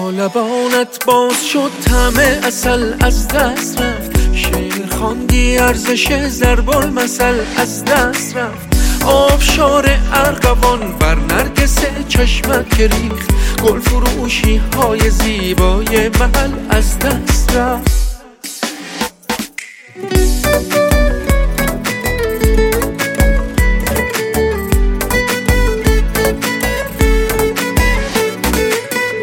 با لبانت باز شد طعم عسل از دست رفت، شعر خواندی ارزش ضرب المثل از دست رفت. آبشار ارغوان بر نرگس چشمت که ریخت، گل فروشی های زیبای محل از دست رفت.